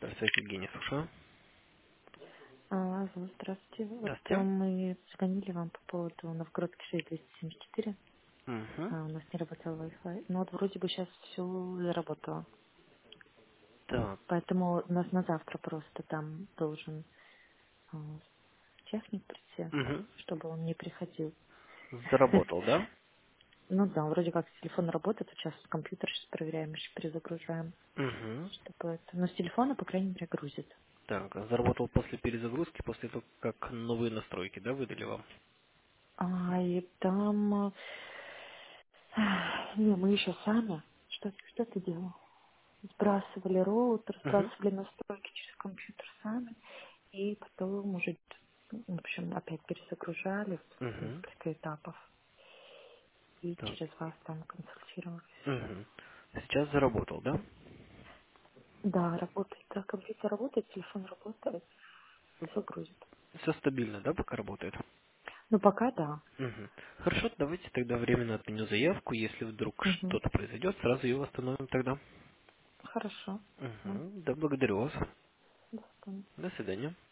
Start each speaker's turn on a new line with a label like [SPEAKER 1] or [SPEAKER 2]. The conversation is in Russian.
[SPEAKER 1] Здравствуйте, Евгений, слушаю.
[SPEAKER 2] Здравствуйте. Вот
[SPEAKER 1] Здравствуйте.
[SPEAKER 2] мы звонили вам по поводу Новгородки 6274.
[SPEAKER 1] Угу.
[SPEAKER 2] У нас не работал Wi-Fi. Но вот вроде бы сейчас все заработало.
[SPEAKER 1] Так.
[SPEAKER 2] Поэтому у нас на завтра просто там должен а, техник прийти,
[SPEAKER 1] Угу.
[SPEAKER 2] чтобы он не приходил.
[SPEAKER 1] Заработал, да?
[SPEAKER 2] Ну да, вроде как телефон работает, вот сейчас компьютер сейчас проверяем, еще перезагружаем.
[SPEAKER 1] Угу.
[SPEAKER 2] Чтобы это... Но с телефона, по крайней мере, грузит.
[SPEAKER 1] Так, заработал после перезагрузки, после того, как новые настройки, да, выдали вам?
[SPEAKER 2] И там... Не, мы еще сами. Что ты делал? Сбрасывали роутер,
[SPEAKER 1] Угу.
[SPEAKER 2] сбрасывали настройки через компьютер сами, и потом уже, в общем, опять перезагружали в
[SPEAKER 1] Угу.
[SPEAKER 2] несколько этапов, и
[SPEAKER 1] Так.
[SPEAKER 2] через вас там консультировались.
[SPEAKER 1] Угу. Сейчас заработал, да?
[SPEAKER 2] Да, работает, да, компьютер работает, телефон работает, все грузит.
[SPEAKER 1] Все стабильно, да, пока работает?
[SPEAKER 2] Ну, пока да.
[SPEAKER 1] Угу. Хорошо, давайте тогда временно отменю заявку. Если вдруг
[SPEAKER 2] Мгм.
[SPEAKER 1] что-то произойдет, сразу ее восстановим тогда.
[SPEAKER 2] Хорошо. Ну,
[SPEAKER 1] Угу. Да, благодарю вас.
[SPEAKER 2] до свидания.
[SPEAKER 1] До свидания.